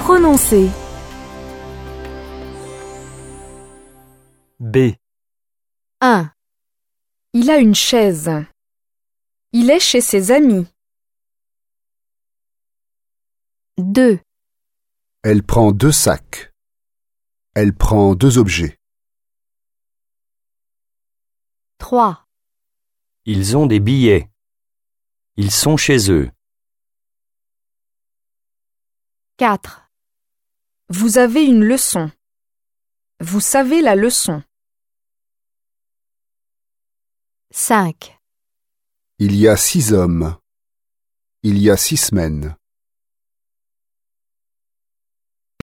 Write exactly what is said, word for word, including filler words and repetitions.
Prononcer. B. un. Il a une chaise. Il est chez ses amis. deux. Elle prend deux sacs. Elle prend deux objets. trois. Ils ont des billets. Ils sont chez eux. quatre. Vous avez une leçon. Vous savez la leçon. cinq. Il y a six hommes. Il y a six semaines.